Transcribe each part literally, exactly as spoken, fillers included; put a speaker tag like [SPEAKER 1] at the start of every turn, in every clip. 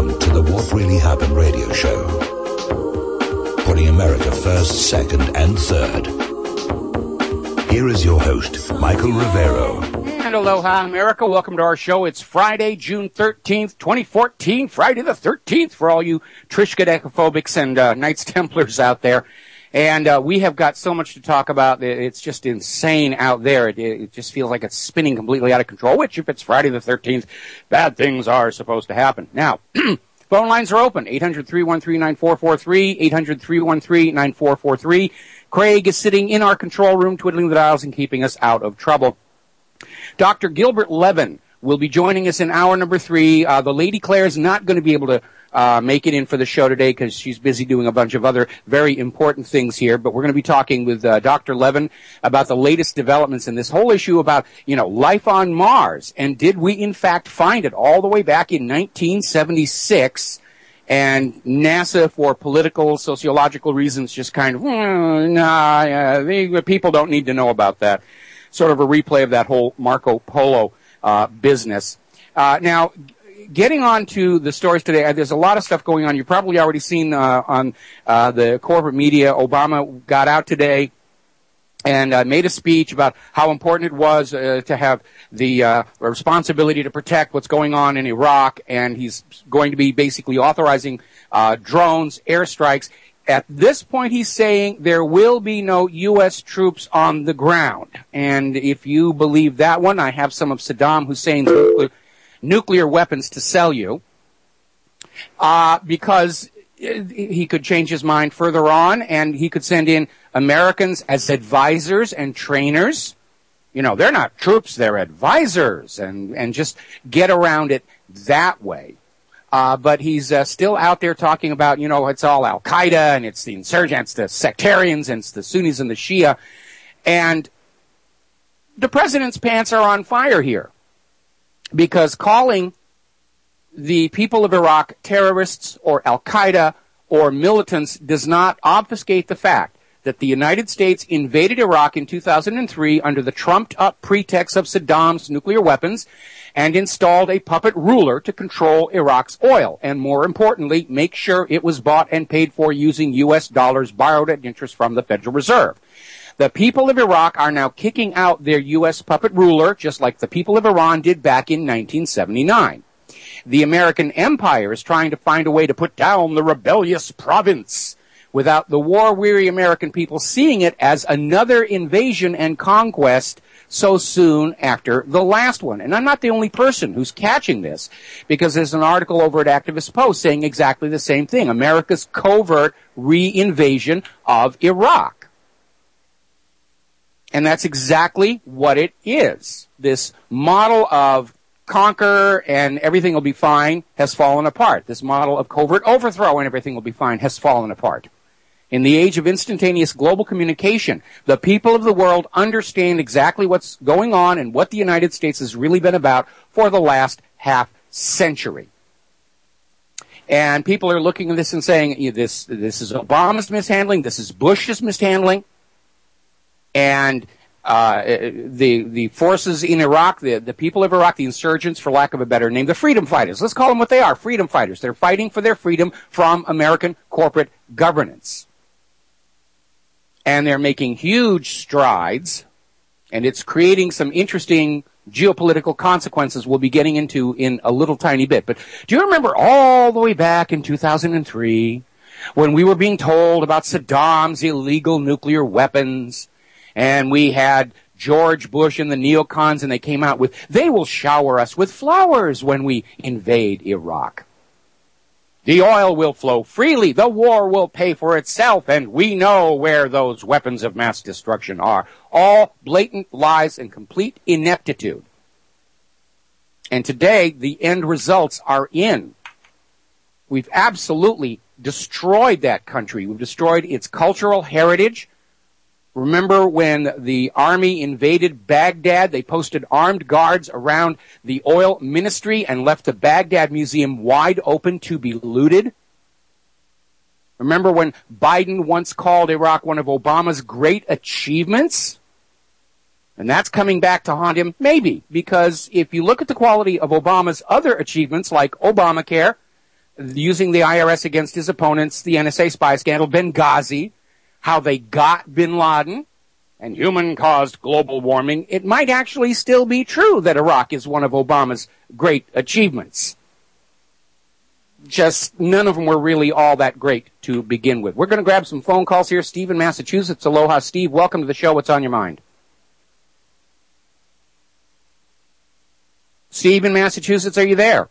[SPEAKER 1] Welcome to the What Really Happened radio show. Putting America first, second, and third. Here is your host, Michael Rivero.
[SPEAKER 2] And aloha, America. Welcome to our show. It's Friday, June thirteenth, twenty fourteen. Friday the thirteenth for all you Trishka-decaphobics and uh, Knights Templars out there. And uh, we have got so much to talk about. It's just insane out there. It, it just feels like it's spinning completely out of control, which if it's Friday the thirteenth, bad things are supposed to happen. Now, phone lines are open. eight hundred, three one three, nine four four three, eight hundred, three one three, nine four four three. Craig is sitting in our control room, twiddling the dials and keeping us out of trouble. Doctor Gilbert Levin will be joining us in hour number three. Uh, the Lady Claire is not going to be able to uh, make it in for the show today because she's busy doing a bunch of other very important things here. But we're going to be talking with uh, Doctor Levin about the latest developments in this whole issue about, you know, life on Mars. And did we, in fact, find it all the way back in nineteen seventy-six? And NASA, for political, sociological reasons, just kind of, mm, nah, yeah, the people don't need to know about that. Sort of a replay of that whole Marco Polo uh, business. Uh, now, getting on to the stories today, uh, there's a lot of stuff going on. You've probably already seen uh, on uh, the corporate media, Obama got out today and uh, made a speech about how important it was uh, to have the uh, responsibility to protect what's going on in Iraq, and he's going to be basically authorizing uh, drones, airstrikes. At this point, he's saying there will be no U S troops on the ground. And if you believe that one, I have some of Saddam Hussein's nuclear, nuclear weapons to sell you, uh, because he could change his mind further on, and he could send in Americans as advisors and trainers. You know, they're not troops, they're advisors, and, and just get around it that way. Uh, but he's uh, still out there talking about, you know, it's all Al-Qaeda, and it's the insurgents, the sectarians, and it's the Sunnis and the Shia. And the president's pants are on fire here, because calling the people of Iraq terrorists or Al-Qaeda or militants does not obfuscate the fact that the United States invaded Iraq in two thousand three under the trumped-up pretext of Saddam's nuclear weapons and installed a puppet ruler to control Iraq's oil, and more importantly, make sure it was bought and paid for using U S dollars borrowed at interest from the Federal Reserve. The people of Iraq are now kicking out their U S puppet ruler, just like the people of Iran did back in nineteen seventy-nine. The American empire is trying to find a way to put down the rebellious province, without the war-weary American people seeing it as another invasion and conquest so soon after the last one. And I'm not the only person who's catching this, because there's an article over at Activist Post saying exactly the same thing. America's covert re-invasion of Iraq. And that's exactly what it is. This model of conquer and everything will be fine has fallen apart. This model of covert overthrow and everything will be fine has fallen apart. In the age of instantaneous global communication, the people of the world understand exactly what's going on and what the United States has really been about for the last half century. And people are looking at this and saying, this, this is Obama's mishandling, this is Bush's mishandling, and uh, the, the forces in Iraq, the, the people of Iraq, the insurgents, for lack of a better name, the freedom fighters. Let's call them what they are, freedom fighters. They're fighting for their freedom from American corporate governance. And they're making huge strides, and it's creating some interesting geopolitical consequences we'll be getting into in a little tiny bit. But do you remember all the way back in two thousand three when we were being told about Saddam's illegal nuclear weapons, and we had George Bush and the neocons, and they came out with, they will shower us with flowers when we invade Iraq. The oil will flow freely, the war will pay for itself, and we know where those weapons of mass destruction are. All blatant lies and complete ineptitude. And today, the end results are in. We've absolutely destroyed that country. We've destroyed its cultural heritage. Remember when the army invaded Baghdad, they posted armed guards around the oil ministry and left the Baghdad Museum wide open to be looted? Remember when Biden once called Iraq one of Obama's great achievements? And that's coming back to haunt him? Maybe, because if you look at the quality of Obama's other achievements like Obamacare, using the I R S against his opponents, the N S A spy scandal, Benghazi, how they got bin Laden, and human-caused global warming, it might actually still be true that Iraq is one of Obama's great achievements. Just none of them were really all that great to begin with. We're going to grab some phone calls here. Steve in Massachusetts. Aloha, Steve. Welcome to the show. What's on your mind? Steve in Massachusetts, are you there?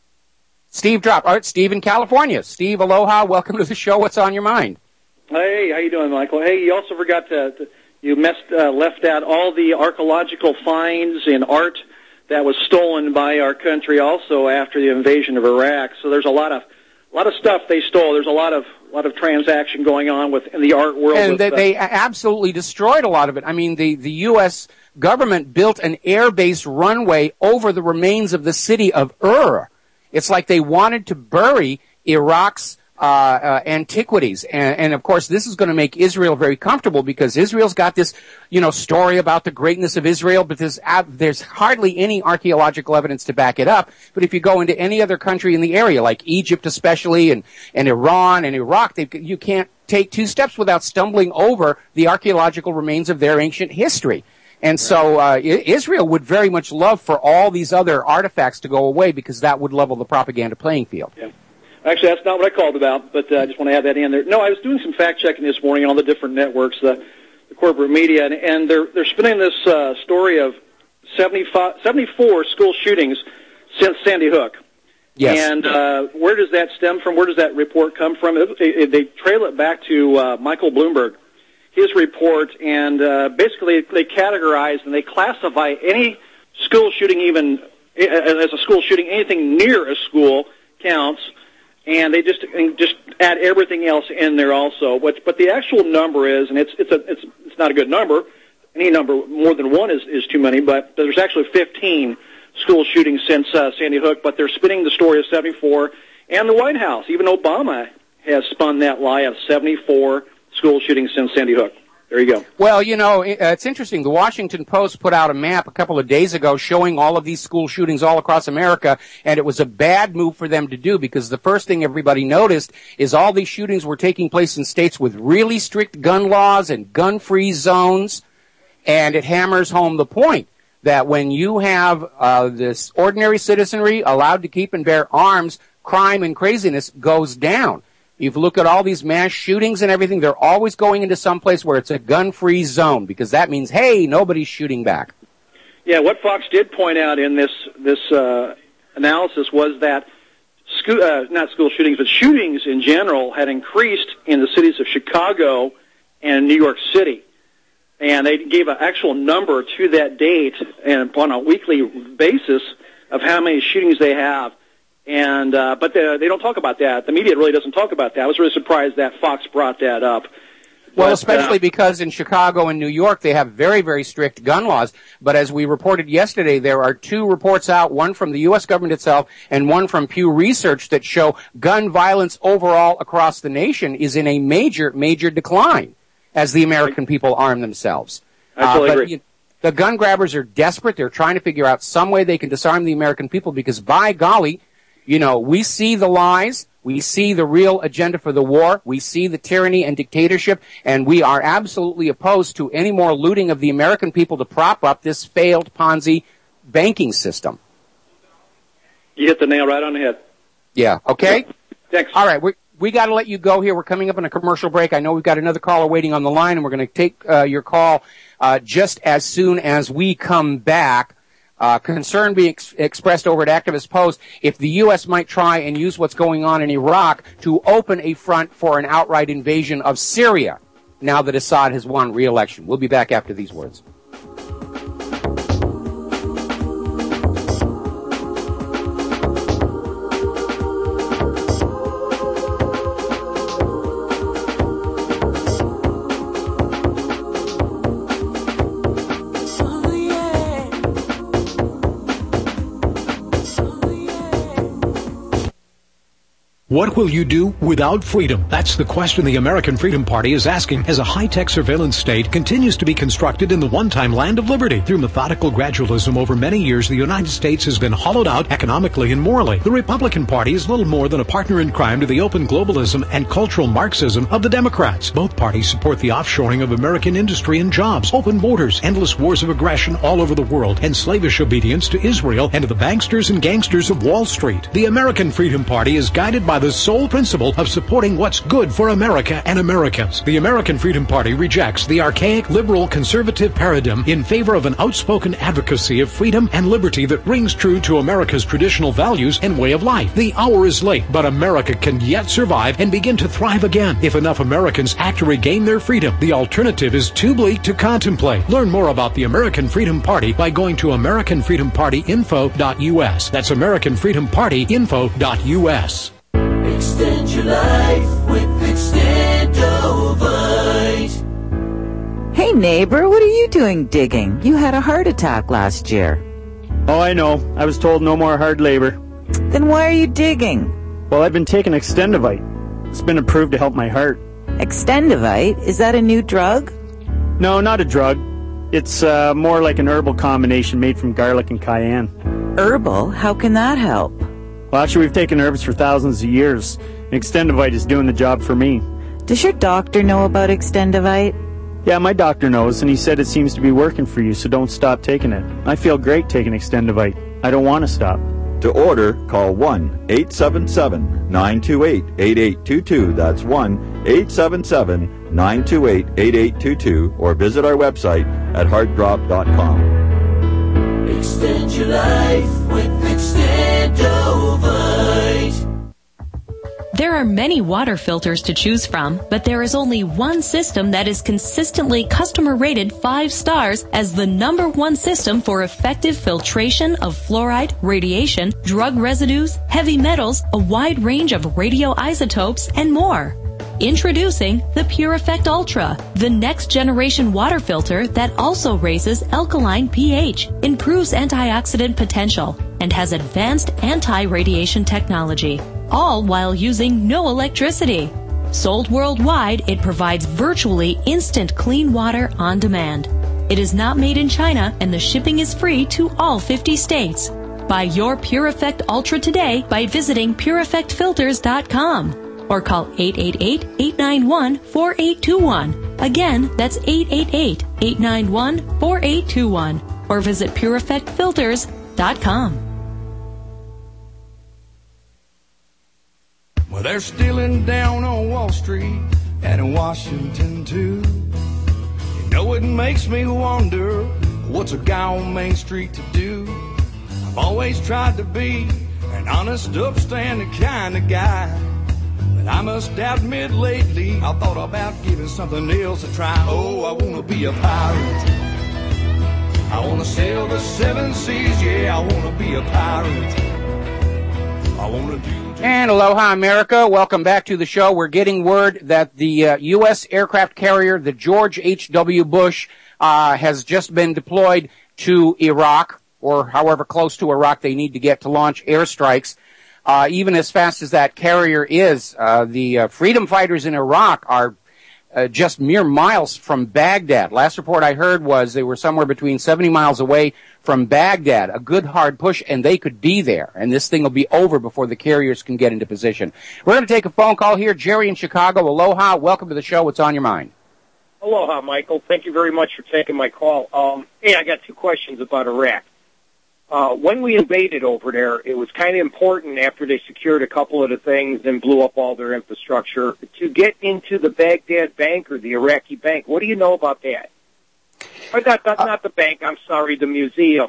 [SPEAKER 2] Steve dropped. All right, Steve in California. Steve, aloha. Welcome to the show. What's on your mind?
[SPEAKER 3] Hey, how you doing, Michael? Hey, you also forgot to, to you messed, uh, left out all the archaeological finds in art that was stolen by our country also after the invasion of Iraq. So there's a lot of a lot of stuff they stole. There's a lot of a lot of transaction going on with in the art world.
[SPEAKER 2] And
[SPEAKER 3] with,
[SPEAKER 2] they,
[SPEAKER 3] uh,
[SPEAKER 2] they absolutely destroyed a lot of it. I mean, the the U S government built an air-based runway over the remains of the city of Ur. It's like they wanted to bury Iraq's uh, uh antiquities, and, and of course this is going to make Israel very comfortable because Israel's got this, you know, story about the greatness of Israel, but there's uh, there's hardly any archaeological evidence to back it up. But if you go into any other country in the area, like Egypt especially, and and Iran and Iraq, they, you can't take two steps without stumbling over the archaeological remains of their ancient history. And so uh, Israel would very much love for all these other artifacts to go away because that would level the propaganda playing field.
[SPEAKER 3] Yeah. Actually, that's not what I called about, but uh, I just want to add that in there. No, I was doing some fact-checking this morning on all the different networks, the, the corporate media, and, and they're they're spinning this uh, story of seventy-five, seventy-four school shootings since Sandy Hook.
[SPEAKER 2] Yes.
[SPEAKER 3] And uh, where does that stem from? Where does that report come from? It, it, they trail it back to uh, Michael Bloomberg, his report, and uh, basically they categorize and they classify any school shooting, even as a school shooting, anything near a school counts, and they just and just add everything else in there also. But but the actual number is, and it's it's a it's it's not a good number. Any number more than one is is too many. But there's actually fifteen school shootings since uh, Sandy Hook. But they're spinning the story of seventy-four, and the White House, even Obama, has spun that lie of seventy-four school shootings since Sandy Hook. There you go.
[SPEAKER 2] Well, you know, it's interesting. The Washington Post put out a map a couple of days ago showing all of these school shootings all across America, and it was a bad move for them to do because the first thing everybody noticed is all these shootings were taking place in states with really strict gun laws and gun-free zones, and it hammers home the point that when you have uh, this ordinary citizenry allowed to keep and bear arms, crime and craziness goes down. If you look at all these mass shootings and everything, they're always going into some place where it's a gun-free zone because that means, hey, nobody's shooting back.
[SPEAKER 3] Yeah, what Fox did point out in this this uh, analysis was that school, uh, not school shootings, but shootings in general had increased in the cities of Chicago and New York City. And they gave an actual number to that date and on a weekly basis of how many shootings they have. And uh, but they, they don't talk about that. The media really doesn't talk about that. I was really surprised that Fox brought that up.
[SPEAKER 2] Well,
[SPEAKER 3] but,
[SPEAKER 2] especially
[SPEAKER 3] uh,
[SPEAKER 2] because in Chicago and New York they have very, very strict gun laws. But as we reported yesterday, there are two reports out, one from the U S government itself and one from Pew Research that show gun violence overall across the nation is in a major, major decline as the American people arm themselves.
[SPEAKER 3] I totally
[SPEAKER 2] uh, but,
[SPEAKER 3] agree.
[SPEAKER 2] You, the gun grabbers are desperate. They're trying to figure out some way they can disarm the American people because, by golly, you know, we see the lies, we see the real agenda for the war, we see the tyranny and dictatorship, and we are absolutely opposed to any more looting of the American people to prop up this failed Ponzi banking system.
[SPEAKER 3] You hit the nail right on the head.
[SPEAKER 2] Yeah, okay?
[SPEAKER 3] Thanks.
[SPEAKER 2] All right, we we got to let you go here. We're coming up on a commercial break. I know we've got another caller waiting on the line, and we're going to take uh, your call uh, just as soon as we come back. Uh, concern being ex- expressed over at Activist Post if the U S might try and use what's going on in Iraq to open a front for an outright invasion of Syria now that Assad has won re-election. We'll be back after these words.
[SPEAKER 4] What will you do without freedom? That's the question the American Freedom Party is asking as a high-tech surveillance state continues to be constructed in the one-time land of liberty. Through methodical gradualism over many years, the United States has been hollowed out economically and morally. The Republican Party is little more than a partner in crime to the open globalism and cultural Marxism of the Democrats. Both parties support the offshoring of American industry and jobs, open borders, endless wars of aggression all over the world, and slavish obedience to Israel and to the banksters and gangsters of Wall Street. The American Freedom Party is guided by the sole principle of supporting what's good for America and Americans. The American Freedom Party rejects the archaic liberal conservative paradigm in favor of an outspoken advocacy of freedom and liberty that rings true to America's traditional values and way of life. The hour is late, but America can yet survive and begin to thrive again if enough Americans act to regain their freedom. The alternative is too bleak to contemplate. Learn more about the American Freedom Party by going to american freedom party info dot u s. That's american freedom party info dot u s.
[SPEAKER 5] Extend your life with Extendovite.
[SPEAKER 6] Hey neighbor, what are you doing digging? You had a heart attack last year.
[SPEAKER 7] Oh, I know. I was told no more hard labor.
[SPEAKER 6] Then why are you digging?
[SPEAKER 7] Well, I've been taking Extendovite. It's been approved to help my heart.
[SPEAKER 6] Extendovite? Is that a new drug?
[SPEAKER 7] No, not a drug. It's uh, more like an herbal combination made from garlic and cayenne.
[SPEAKER 6] Herbal? How can that help?
[SPEAKER 7] Well, actually, we've taken herbs for thousands of years, and Extendovite is doing the job for me.
[SPEAKER 6] Does your doctor know about Extendovite?
[SPEAKER 7] Yeah, my doctor knows, and he said it seems to be working for you, so don't stop taking it. I feel great taking Extendovite. I don't want to stop.
[SPEAKER 8] To order, call one eight seven seven, nine two eight, eight eight two two. That's one eight seven seven, nine two eight, eight eight two two, or visit our website at heartdrop dot com.
[SPEAKER 5] Extend your life with Extendovite.
[SPEAKER 9] There are many water filters to choose from, but there is only one system that is consistently customer rated five stars as the number one system for effective filtration of fluoride, radiation, drug residues, heavy metals, a wide range of radioisotopes, and more. Introducing the PureEffect Ultra, the next generation water filter that also raises alkaline pH, improves antioxidant potential, and has advanced anti-radiation technology, all while using no electricity. Sold worldwide, it provides virtually instant clean water on demand. It is not made in China, and the shipping is free to all fifty states. Buy your PureEffect Ultra today by visiting pure effect filters dot com. Or call eight eight eight, eight nine one, four eight two one. Again, that's eight eight eight, eight nine one, four eight two one. Or visit pure effect filters dot com.
[SPEAKER 10] Well, they're stealing down on Wall Street and in Washington, too. You know it makes me wonder, what's a guy on Main Street to do? I've always tried to be an honest, upstanding kind of guy. I must admit lately I thought about giving something else a try. Oh, I want to be a pirate. I want to sail the seven seas. Yeah, I want to be a pirate. I want to do...
[SPEAKER 2] And aloha, America. Welcome back to the show. We're getting word that the uh, U S aircraft carrier, the George H W. Bush, uh, has just been deployed to Iraq, or however close to Iraq they need to get to launch airstrikes. Uh, even as fast as that carrier is, uh, the uh, freedom fighters in Iraq are uh, just mere miles from Baghdad. Last report I heard was they were somewhere between seventy miles away from Baghdad. A good hard push, and they could be there. And this thing will be over before the carriers can get into position. We're going to take a phone call here. Jerry in Chicago. Aloha. Welcome to the show. What's on your mind?
[SPEAKER 11] Aloha, Michael. Thank you very much for taking my call. Um, hey, I got two questions about Iraq. Uh, when we invaded over there, it was kind of important after they secured a couple of the things and blew up all their infrastructure to get into the Baghdad bank or the Iraqi bank. What do you know about that? Or not, not, not the bank, I'm sorry, the museum.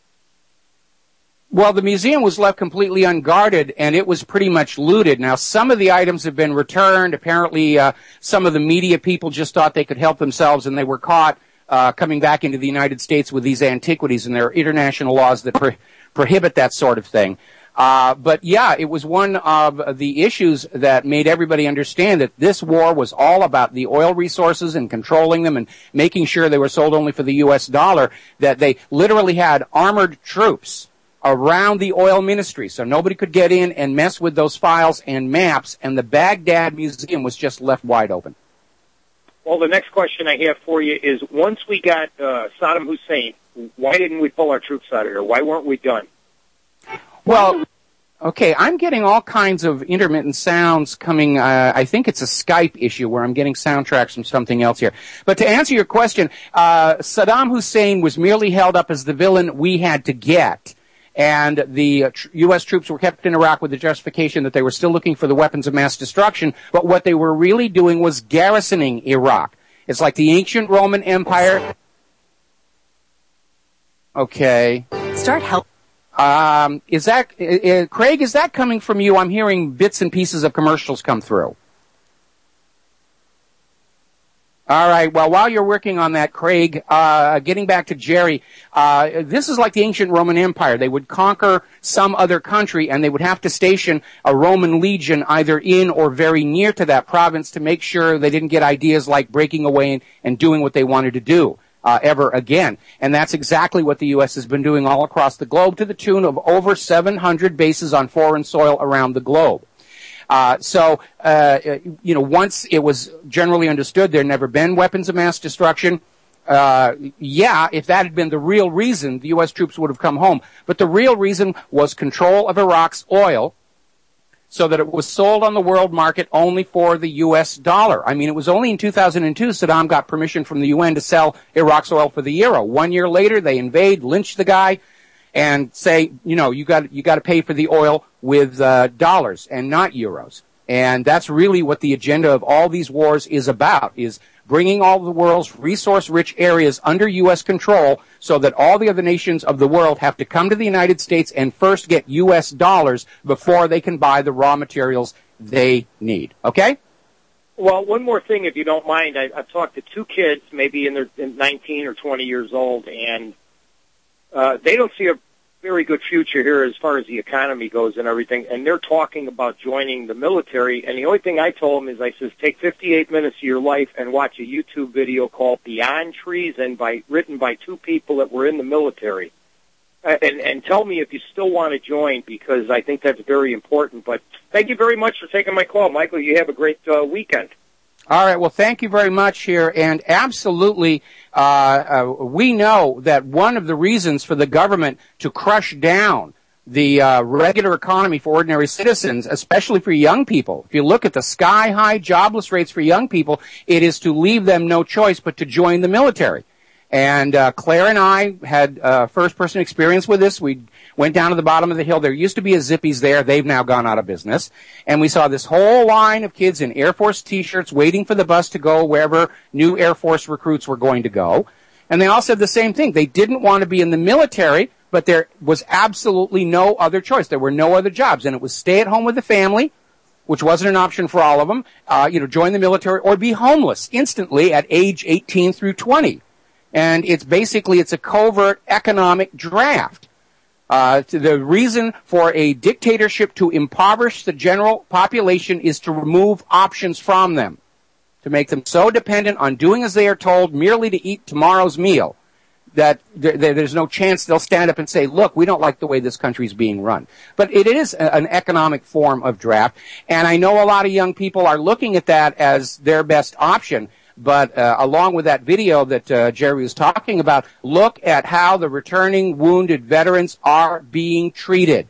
[SPEAKER 2] Well, the museum was left completely unguarded, and it was pretty much looted. Now, some of the items have been returned. Apparently, uh, some of the media people just thought they could help themselves, and they were caught Uh, coming back into the United States with these antiquities, and there are international laws that pro- prohibit that sort of thing. Uh, but yeah, it was one of the issues that made everybody understand that this war was all about the oil resources and controlling them and making sure they were sold only for the U S dollar, that they literally had armored troops around the oil ministry, so nobody could get in and mess with those files and maps, and the Baghdad Museum was just left wide open.
[SPEAKER 11] Well, the next question I have for you is, once we got uh, Saddam Hussein, why didn't we pull our troops out of here? Why weren't we done?
[SPEAKER 2] Well, okay, I'm getting all kinds of intermittent sounds coming. Uh, I think it's a Skype issue where I'm getting soundtracks from something else here. But to answer your question, uh, Saddam Hussein was merely held up as the villain we had to get. And the uh, tr- U S troops were kept in Iraq with the justification that they were still looking for the weapons of mass destruction. But what they were really doing was garrisoning Iraq. It's like the ancient Roman Empire. Okay.
[SPEAKER 6] Start help.
[SPEAKER 2] Um, is that, uh, uh, Craig, is that coming from you? I'm hearing bits and pieces of commercials come through. All right. Well, while you're working on that, Craig, uh, getting back to Jerry, uh, this is like the ancient Roman Empire. They would conquer some other country and they would have to station a Roman legion either in or very near to that province to make sure they didn't get ideas like breaking away and, and doing what they wanted to do, uh, ever again. And that's exactly what the U S has been doing all across the globe, to the tune of over seven hundred bases on foreign soil around the globe. Uh, so, uh, you know, once it was generally understood there had never been weapons of mass destruction, uh, yeah, if that had been the real reason, the U S troops would have come home. But the real reason was control of Iraq's oil so that it was sold on the world market only for the U S dollar. I mean, it was only in two thousand two Saddam got permission from the U N to sell Iraq's oil for the euro. One year later, they invade, lynch the guy, and say, you know, you got you got to pay for the oil with uh, dollars and not euros. And that's really what the agenda of all these wars is about, is bringing all the world's resource-rich areas under U S control so that all the other nations of the world have to come to the United States and first get U S dollars before they can buy the raw materials they need. Okay?
[SPEAKER 11] Well, one more thing, if you don't mind. I, I've talked to two kids, maybe in their in nineteen or twenty years old, and Uh, they don't see a very good future here as far as the economy goes and everything, and they're talking about joining the military, and the only thing I told them is, I says, take fifty-eight minutes of your life and watch a YouTube video called Beyond Treason, by, written by two people that were in the military, uh, and, and tell me if you still want to join, because I think that's very important. But thank you very much for taking my call, Michael. You have a great uh, weekend.
[SPEAKER 2] All right. Well, thank you very much here. And absolutely, uh, uh, we know that one of the reasons for the government to crush down the uh, regular economy for ordinary citizens, especially for young people, if you look at the sky-high jobless rates for young people, it is to leave them no choice but to join the military. And uh, Claire and I had uh, first-person experience with this. We went down to the bottom of the hill. There used to be a Zippy's there. They've now gone out of business. And we saw this whole line of kids in Air Force T-shirts waiting for the bus to go wherever new Air Force recruits were going to go. And they all said the same thing. They didn't want to be in the military, but there was absolutely no other choice. There were no other jobs. And it was stay at home with the family, which wasn't an option for all of them, uh, you know, join the military, or be homeless instantly at age eighteen through twenty. And it's basically, it's a covert economic draft. Uh, the reason for a dictatorship to impoverish the general population is to remove options from them, to make them so dependent on doing as they are told merely to eat tomorrow's meal that there, there's no chance they'll stand up and say, look, we don't like the way this country is being run. But it is a, an economic form of draft, and I know a lot of young people are looking at that as their best option. But uh, along with that video that uh, Jerry was talking about, look at how the returning wounded veterans are being treated.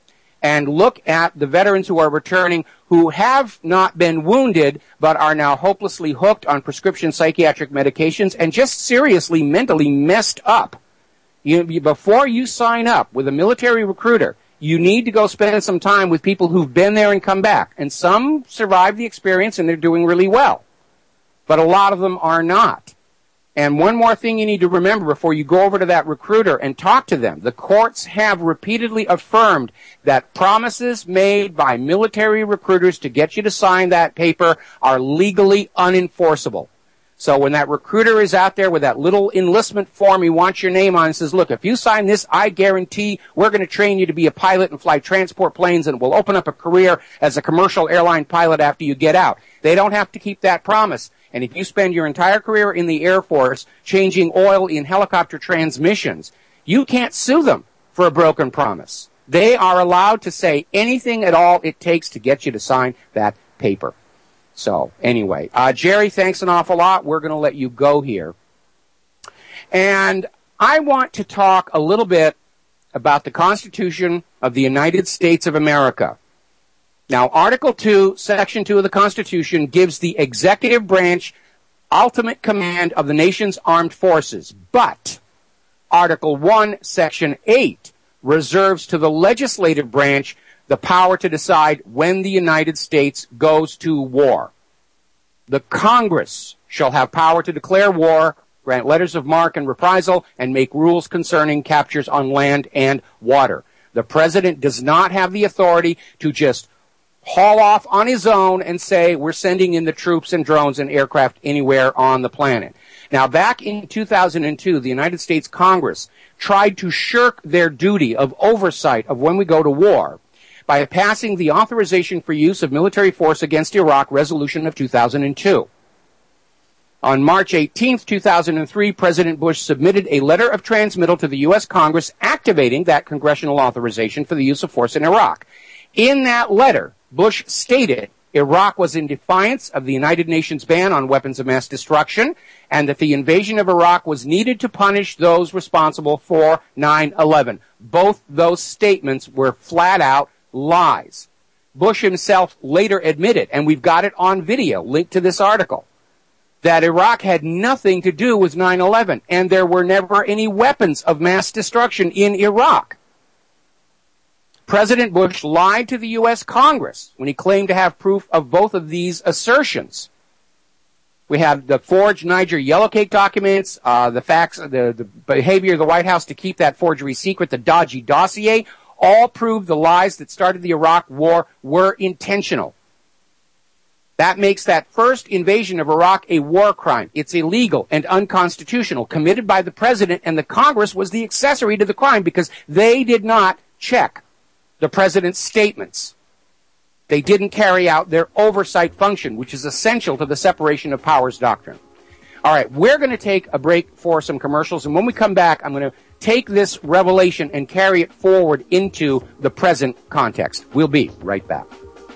[SPEAKER 2] And look at the veterans who are returning who have not been wounded but are now hopelessly hooked on prescription psychiatric medications and just seriously mentally messed up. You, you, before you sign up with a military recruiter, you need to go spend some time with people who've been there and come back. And some survive the experience and they're doing really well. But a lot of them are not. And one more thing you need to remember before you go over to that recruiter and talk to them. The courts have repeatedly affirmed that promises made by military recruiters to get you to sign that paper are legally unenforceable. So when that recruiter is out there with that little enlistment form he wants your name on and says, look, if you sign this, I guarantee we're going to train you to be a pilot and fly transport planes and we'll open up a career as a commercial airline pilot after you get out. They don't have to keep that promise. And if you spend your entire career in the Air Force changing oil in helicopter transmissions, you can't sue them for a broken promise. They are allowed to say anything at all it takes to get you to sign that paper. So, anyway, uh, Jerry, thanks an awful lot. We're going to let you go here. And I want to talk a little bit about the Constitution of the United States of America. Now, Article two, Section two of the Constitution gives the executive branch ultimate command of the nation's armed forces. But Article one, Section eight reserves to the legislative branch the power to decide when the United States goes to war. The Congress shall have power to declare war, grant letters of marque and reprisal, and make rules concerning captures on land and water. The President does not have the authority to just haul off on his own and say, we're sending in the troops and drones and aircraft anywhere on the planet. Now, back in two thousand two, the United States Congress tried to shirk their duty of oversight of when we go to war by passing the Authorization for Use of Military Force Against Iraq Resolution of two thousand two. On March eighteenth, two thousand three, President Bush submitted a letter of transmittal to the U S Congress activating that congressional authorization for the use of force in Iraq. In that letter, Bush stated Iraq was in defiance of the United Nations ban on weapons of mass destruction, and that the invasion of Iraq was needed to punish those responsible for nine eleven. Both those statements were flat out lies. Bush himself later admitted, and we've got it on video, linked to this article, that Iraq had nothing to do with nine eleven, and there were never any weapons of mass destruction in Iraq. President Bush lied to the U S Congress when he claimed to have proof of both of these assertions. We have the forged Niger Yellowcake documents, uh, the facts, the, the behavior of the White House to keep that forgery secret, the dodgy dossier, all prove the lies that started the Iraq War were intentional. That makes that first invasion of Iraq a war crime. It's illegal and unconstitutional, committed by the President, and the Congress was the accessory to the crime because they did not check the President's statements. They didn't carry out their oversight function, which is essential to the separation of powers doctrine. All right, we're going to take a break for some commercials, and when we come back, I'm going to take this revelation and carry it forward into the present context. We'll be right back.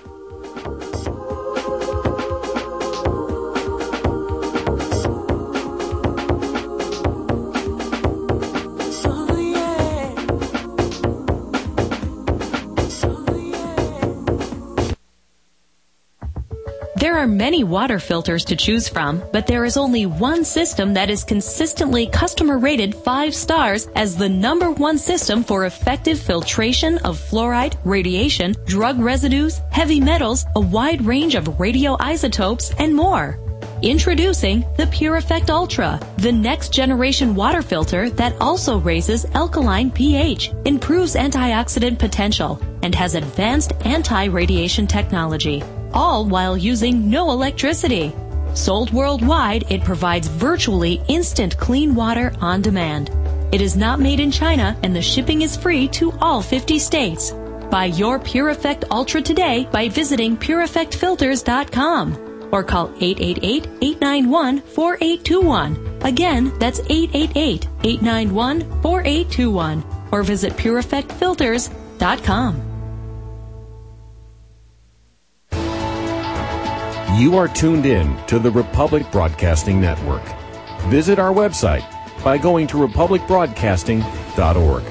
[SPEAKER 9] There are many water filters to choose from, but there is only one system that is consistently customer rated five stars as the number one system for effective filtration of fluoride, radiation, drug residues, heavy metals, a wide range of radioisotopes, and more. Introducing the Pure Effect Ultra, the next generation water filter that also raises alkaline pH, improves antioxidant potential, and has advanced anti-radiation technology, all while using no electricity. Sold worldwide, it provides virtually instant clean water on demand. It is not made in China, and the shipping is free to all fifty states. Buy your Pure Effect Ultra today by visiting pure effect filters dot com. Or call eight eight eight, eight nine one, four eight two one. Again, that's eight eight eight, eight nine one, four eight two one. Or visit pure effect filters dot com.
[SPEAKER 12] You are tuned in to the Republic Broadcasting Network. Visit our website by going to republic broadcasting dot org.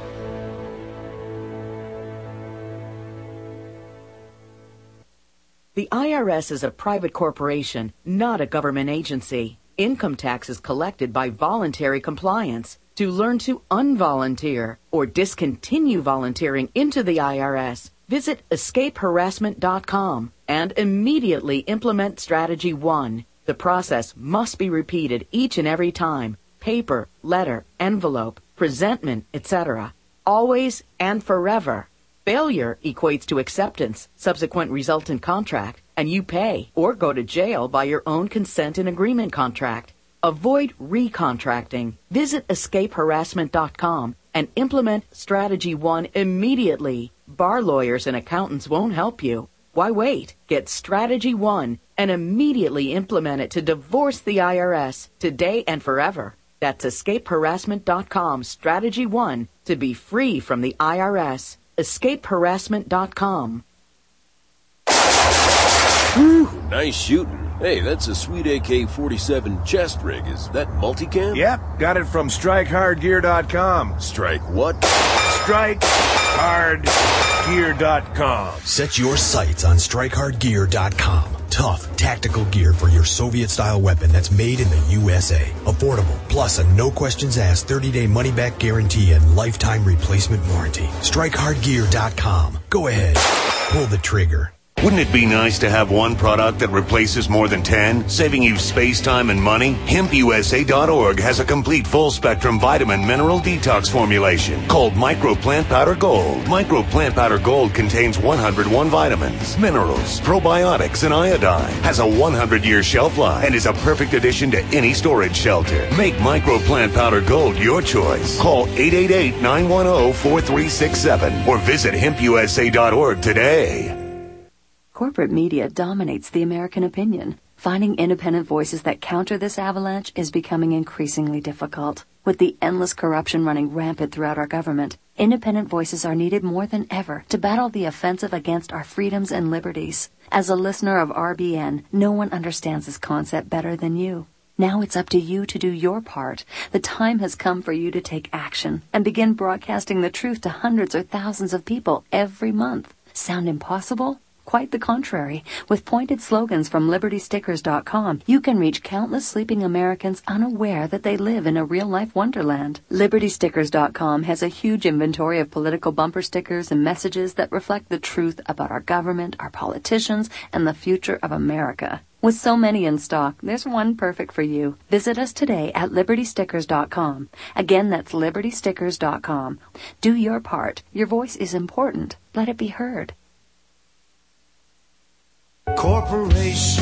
[SPEAKER 6] The I R S is a private corporation, not a government agency. Income tax is collected by voluntary compliance. To learn to unvolunteer or discontinue volunteering into the I R S, visit escape harassment dot com and immediately implement Strategy one. The process must be repeated each and every time. Paper, letter, envelope, presentment, et cetera. Always and forever. Failure equates to acceptance, subsequent resultant contract, and you pay or go to jail by your own consent and agreement contract. Avoid recontracting. Visit escape harassment dot com and implement Strategy one immediately. Bar lawyers and accountants won't help you. Why wait? Get Strategy one and immediately implement it to divorce the I R S today and forever. That's escape harassment dot com, Strategy one, To be free from the I R S, escape harassment dot com.
[SPEAKER 13] Whew, nice shooting. Hey, that's a sweet A K forty-seven chest rig. Is that multicam?
[SPEAKER 14] Yep, got it from strike hard gear dot com.
[SPEAKER 13] Strike what?
[SPEAKER 14] strike hard gear dot com.
[SPEAKER 15] Set your sights on strike hard gear dot com. Tough, tactical gear for your Soviet-style weapon that's made in the U S A. Affordable, plus a no-questions-asked thirty-day money-back guarantee and lifetime replacement warranty. strike hard gear dot com. Go ahead. Pull the trigger.
[SPEAKER 16] Wouldn't it be nice to have one product that replaces more than ten, saving you space, time, and money? hemp U S A dot org has a complete full-spectrum vitamin mineral detox formulation called Micro Plant Powder Gold. Micro Plant Powder Gold contains one hundred one vitamins, minerals, probiotics, and iodine, has a one hundred year shelf life, and is a perfect addition to any storage shelter. Make Micro Plant Powder Gold your choice. Call eight eight eight, nine one zero, four three six seven or visit hemp U S A dot org today.
[SPEAKER 17] Corporate media dominates the American opinion. Finding independent voices that counter this avalanche is becoming increasingly difficult. With the endless corruption running rampant throughout our government, independent voices are needed more than ever to battle the offensive against our freedoms and liberties. As a listener of R B N, no one understands this concept better than you. Now it's up to you to do your part. The time has come for you to take action and begin broadcasting the truth to hundreds or thousands of people every month. Sound impossible? Quite the contrary. With pointed slogans from liberty stickers dot com, you can reach countless sleeping Americans unaware that they live in a real-life wonderland. liberty stickers dot com has a huge inventory of political bumper stickers and messages that reflect the truth about our government, our politicians, and the future of America. With so many in stock, there's one perfect for you. Visit us today at liberty stickers dot com. Again, that's liberty stickers dot com. Do your part. Your voice is important. Let it be heard.
[SPEAKER 10] Corporations,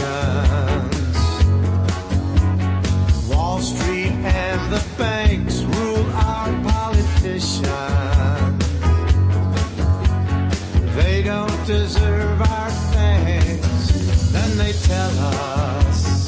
[SPEAKER 10] Wall Street and the banks rule our politicians. They don't deserve our thanks, then they tell us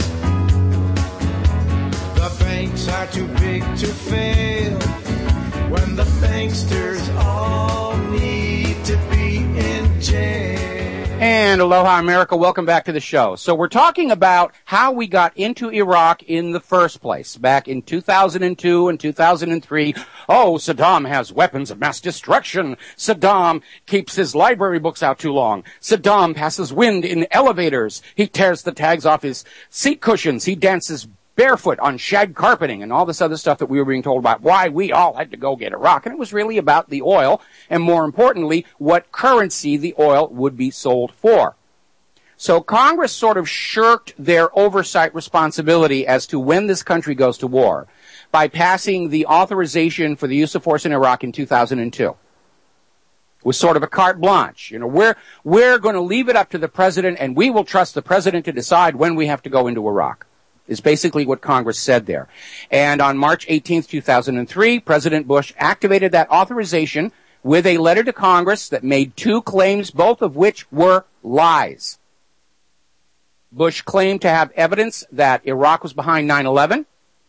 [SPEAKER 10] the banks are too big to fail, when the banksters all need to be in jail.
[SPEAKER 2] And aloha, America. Welcome back to the show. So we're talking about how we got into Iraq in the first place. Back in two thousand two and two thousand three, oh, Saddam has weapons of mass destruction. Saddam keeps his library books out too long. Saddam passes wind in elevators. He tears the tags off his seat cushions. He dances barefoot on shag carpeting and all this other stuff that we were being told about why we all had to go get Iraq. And it was really about the oil and, more importantly, what currency the oil would be sold for. So Congress sort of shirked their oversight responsibility as to when this country goes to war by passing the authorization for the use of force in Iraq in two thousand two. It was sort of a carte blanche. You know, we're, we're going to leave it up to the president, and we will trust the president to decide when we have to go into Iraq. Is basically what Congress said there. And on March eighteenth, two thousand three, President Bush activated that authorization with a letter to Congress that made two claims, both of which were lies. Bush claimed to have evidence that Iraq was behind nine eleven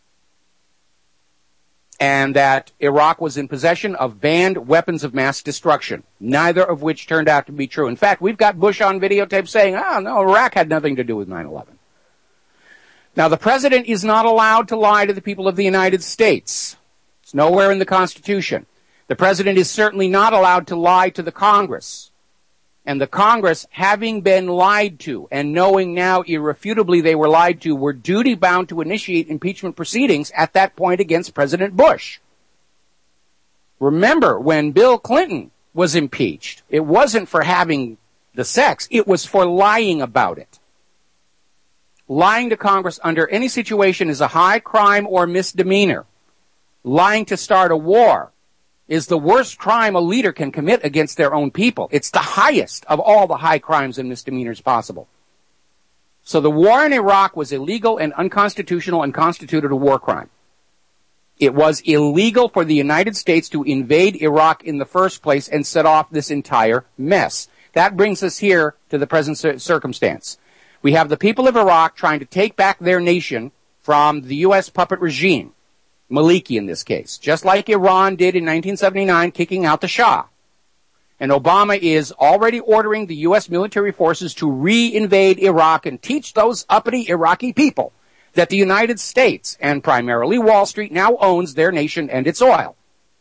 [SPEAKER 2] and that Iraq was in possession of banned weapons of mass destruction, neither of which turned out to be true. In fact, we've got Bush on videotape saying, oh, no, Iraq had nothing to do with nine eleven. Now, the president is not allowed to lie to the people of the United States. It's nowhere in the Constitution. The president is certainly not allowed to lie to the Congress. And the Congress, having been lied to and knowing now irrefutably they were lied to, were duty-bound to initiate impeachment proceedings at that point against President Bush. Remember, when Bill Clinton was impeached, it wasn't for having the sex, it was for lying about it. Lying to Congress under any situation is a high crime or misdemeanor. Lying to start a war is the worst crime a leader can commit against their own people. It's the highest of all the high crimes and misdemeanors possible. So the war in Iraq was illegal and unconstitutional and constituted a war crime. It was illegal for the United States to invade Iraq in the first place and set off this entire mess. That brings us here to the present circumstance. We have the people of Iraq trying to take back their nation from the U S puppet regime. Maliki in this case, just like Iran did in nineteen seventy-nine, kicking out the Shah. And Obama is already ordering the U S military forces to re-invade Iraq and teach those uppity Iraqi people that the United States, and primarily Wall Street, now owns their nation and its oil.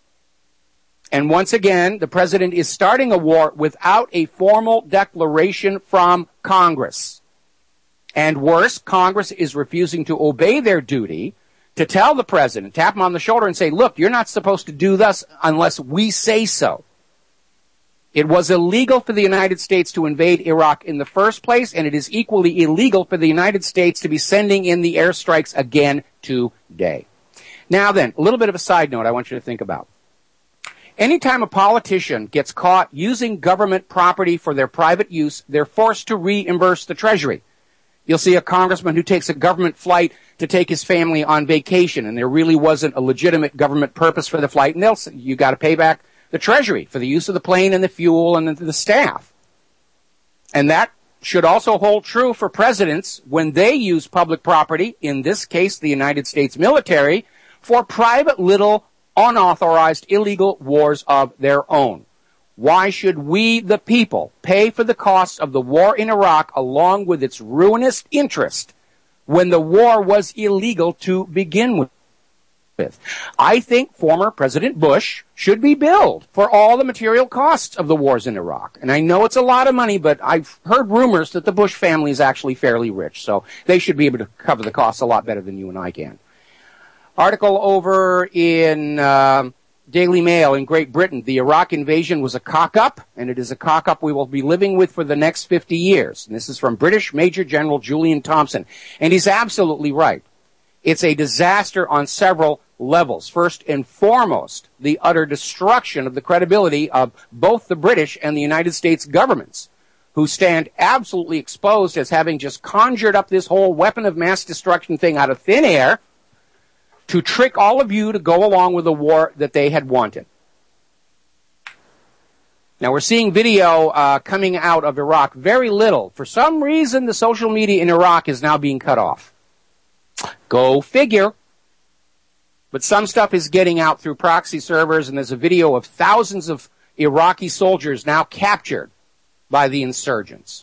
[SPEAKER 2] And once again, the president is starting a war without a formal declaration from Congress. And worse, Congress is refusing to obey their duty to tell the president, tap him on the shoulder and say, look, you're not supposed to do this unless we say so. It was illegal for the United States to invade Iraq in the first place, and it is equally illegal for the United States to be sending in the airstrikes again today. Now then, a little bit of a side note I want you to think about. Anytime a politician gets caught using government property for their private use, they're forced to reimburse the Treasury. You'll see a congressman who takes a government flight to take his family on vacation, and there really wasn't a legitimate government purpose for the flight, and they'll say, you got to pay back the Treasury for the use of the plane and the fuel and the, the staff. And that should also hold true for presidents when they use public property, in this case the United States military, for private little unauthorized illegal wars of their own. Why should we, the people, pay for the costs of the war in Iraq along with its ruinous interest when the war was illegal to begin with? I think former President Bush should be billed for all the material costs of the wars in Iraq. And I know it's a lot of money, but I've heard rumors that the Bush family is actually fairly rich, so they should be able to cover the costs a lot better than you and I can. Article over in uh, Daily Mail in Great Britain. The Iraq invasion was a cock-up, and it is a cock-up we will be living with for the next fifty years. And this is from British Major General Julian Thompson. And he's absolutely right. It's a disaster on several levels. First and foremost, the utter destruction of the credibility of both the British and the United States governments, who stand absolutely exposed as having just conjured up this whole weapon of mass destruction thing out of thin air to trick all of you to go along with a war that they had wanted. Now, we're seeing video uh, coming out of Iraq, very little. For some reason, the social media in Iraq is now being cut off. Go figure. But some stuff is getting out through proxy servers, and there's a video of thousands of Iraqi soldiers now captured by the insurgents.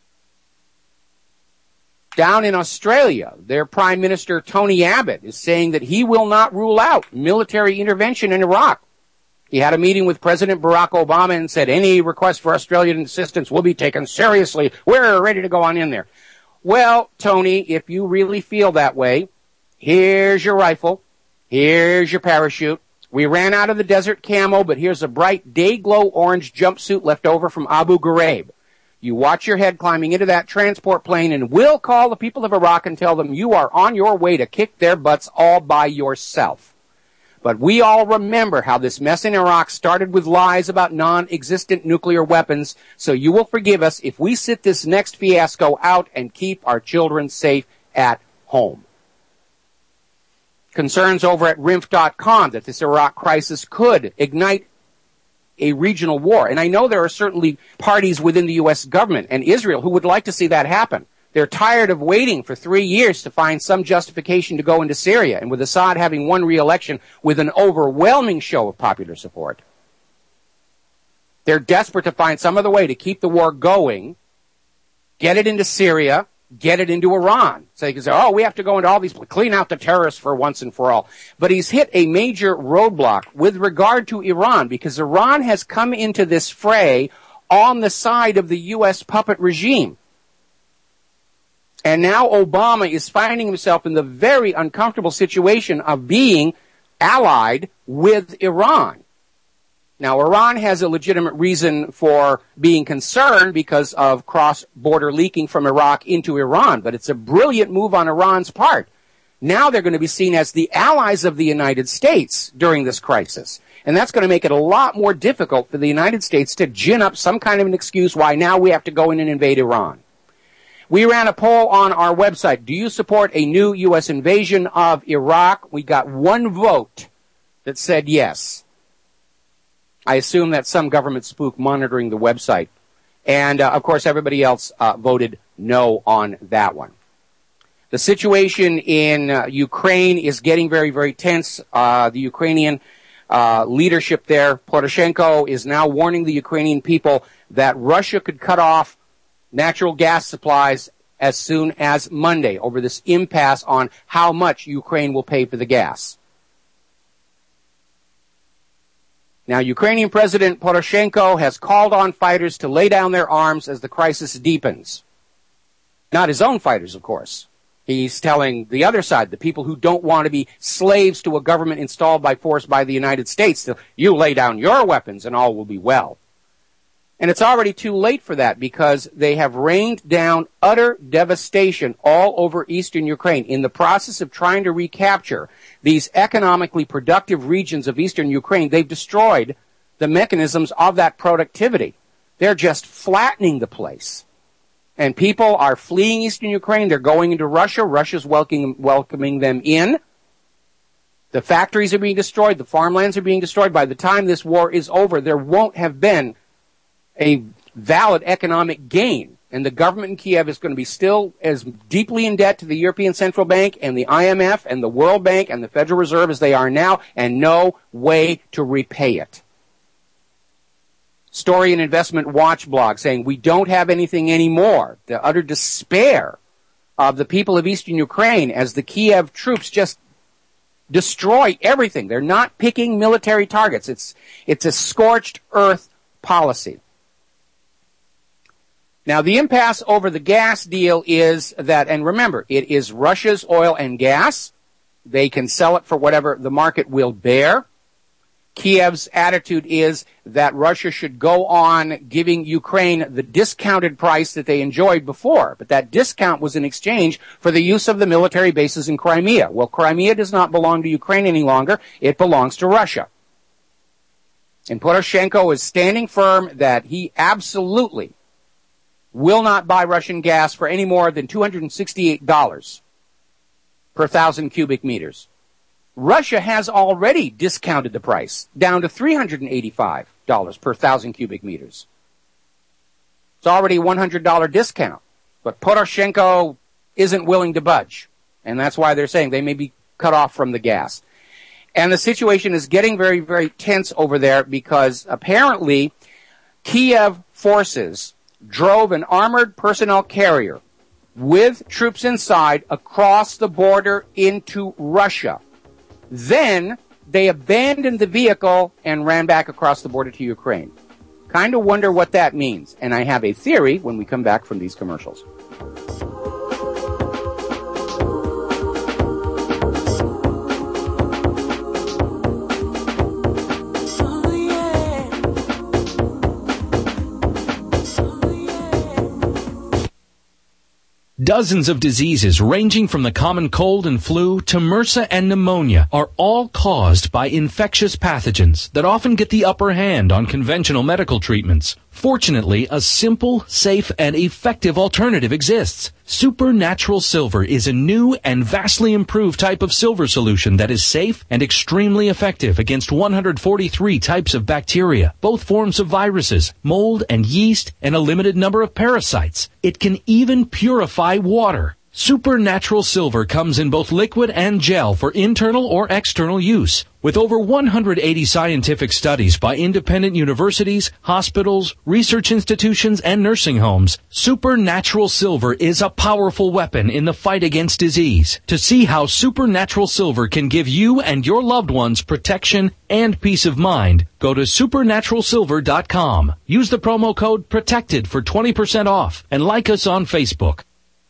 [SPEAKER 2] Down in Australia, their Prime Minister, Tony Abbott, is saying that he will not rule out military intervention in Iraq. He had a meeting with President Barack Obama and said any request for Australian assistance will be taken seriously. We're ready to go on in there. Well, Tony, if you really feel that way, here's your rifle. Here's your parachute. We ran out of the desert camo, but here's a bright day-glow orange jumpsuit left over from Abu Ghraib. You watch your head climbing into that transport plane, and we'll call the people of Iraq and tell them you are on your way to kick their butts all by yourself. But we all remember how this mess in Iraq started with lies about non-existent nuclear weapons, so you will forgive us if we sit this next fiasco out and keep our children safe at home. Concerns over at R I M F dot com that this Iraq crisis could ignite a regional war. And I know there are certainly parties within the U S government and Israel who would like to see that happen. They're tired of waiting for three years to find some justification to go into Syria, and with Assad having won re-election with an overwhelming show of popular support. They're desperate to find some other way to keep the war going, get it into Syria, get it into Iran. So you can say, oh, we have to go into all these, clean out the terrorists for once and for all. But he's hit a major roadblock with regard to Iran, because Iran has come into this fray on the side of the U S puppet regime. And now Obama is finding himself in the very uncomfortable situation of being allied with Iran. Now, Iran has a legitimate reason for being concerned because of cross-border leaking from Iraq into Iran, but it's a brilliant move on Iran's part. Now they're going to be seen as the allies of the United States during this crisis. And that's going to make it a lot more difficult for the United States to gin up some kind of an excuse why now we have to go in and invade Iran. We ran a poll on our website. Do you support a new U S invasion of Iraq? We got one vote that said yes. I assume that's some government spook monitoring the website. And, uh, of course, everybody else uh, voted no on that one. The situation in uh, Ukraine is getting very, very tense. Uh, the Ukrainian uh, leadership there, Poroshenko, is now warning the Ukrainian people that Russia could cut off natural gas supplies as soon as Monday over this impasse on how much Ukraine will pay for the gas. Now, Ukrainian President Poroshenko has called on fighters to lay down their arms as the crisis deepens. Not his own fighters, of course. He's telling the other side, the people who don't want to be slaves to a government installed by force by the United States, to, you lay down your weapons and all will be well. And it's already too late for that because they have rained down utter devastation all over eastern Ukraine in the process of trying to recapture these economically productive regions of eastern Ukraine. They've destroyed the mechanisms of that productivity. They're just flattening the place. And people are fleeing eastern Ukraine. They're going into Russia. Russia's welcoming, welcoming them in. The factories are being destroyed. The farmlands are being destroyed. By the time this war is over, there won't have been a valid economic gain. And the government in Kiev is going to be still as deeply in debt to the European Central Bank and the I M F and the World Bank and the Federal Reserve as they are now, and no way to repay it. Story and Investment Watch blog saying we don't have anything anymore. The utter despair of the people of eastern Ukraine as the Kiev troops just destroy everything. They're not picking military targets. It's, it's a scorched earth policy. Now, the impasse over the gas deal is that, and remember, it is Russia's oil and gas. They can sell it for whatever the market will bear. Kiev's attitude is that Russia should go on giving Ukraine the discounted price that they enjoyed before. But that discount was in exchange for the use of the military bases in Crimea. Well, Crimea does not belong to Ukraine any longer. It belongs to Russia. And Poroshenko is standing firm that he absolutely will not buy Russian gas for any more than two hundred sixty-eight dollars per thousand cubic meters. Russia has already discounted the price down to three hundred eighty-five dollars per thousand cubic meters. It's already a one hundred dollars discount. But Poroshenko isn't willing to budge. And that's why they're saying they may be cut off from the gas. And the situation is getting very, very tense over there because apparently Kiev forces drove an armored personnel carrier with troops inside across the border into Russia. Then they abandoned the vehicle and ran back across the border to Ukraine. Kind of wonder what that means. And I have a theory when we come back from these commercials.
[SPEAKER 18] Dozens of diseases ranging from the common cold and flu to MRSA and pneumonia are all caused by infectious pathogens that often get the upper hand on conventional medical treatments. Fortunately, a simple, safe, and effective alternative exists. Supernatural Silver is a new and vastly improved type of silver solution that is safe and extremely effective against one hundred forty-three types of bacteria, both forms of viruses, mold and yeast, and a limited number of parasites. It can even purify water. Supernatural Silver comes in both liquid and gel for internal or external use. With over one hundred eighty scientific studies by independent universities, hospitals, research institutions, and nursing homes, Supernatural Silver is a powerful weapon in the fight against disease. To see how Supernatural Silver can give you and your loved ones protection and peace of mind, go to supernatural silver dot com. Use the promo code PROTECTED for twenty percent off and like us on Facebook.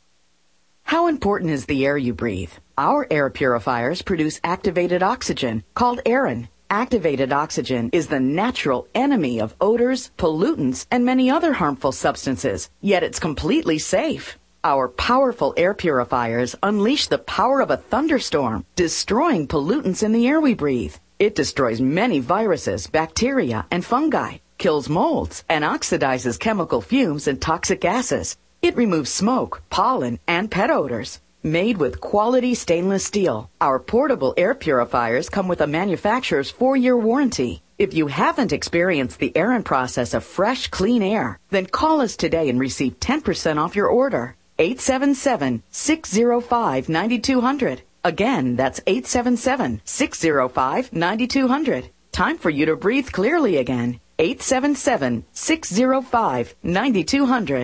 [SPEAKER 6] How important is the air you breathe? Our air purifiers produce activated oxygen, called Aerin. Activated oxygen is the natural enemy of odors, pollutants, and many other harmful substances, yet it's completely safe. Our powerful air purifiers unleash the power of a thunderstorm, destroying pollutants in the air we breathe. It destroys many viruses, bacteria, and fungi, kills molds, and oxidizes chemical fumes and toxic gases. It removes smoke, pollen, and pet odors. Made with quality stainless steel, our portable air purifiers come with a manufacturer's four-year warranty. If you haven't experienced the Aerin process of fresh, clean air, then call us today and receive ten percent off your order. eight seven seven, six zero five, nine two zero zero. Again, that's eight seven seven, six zero five, nine two zero zero. Time for you to breathe clearly again. eight seven seven, six zero five, nine two zero zero.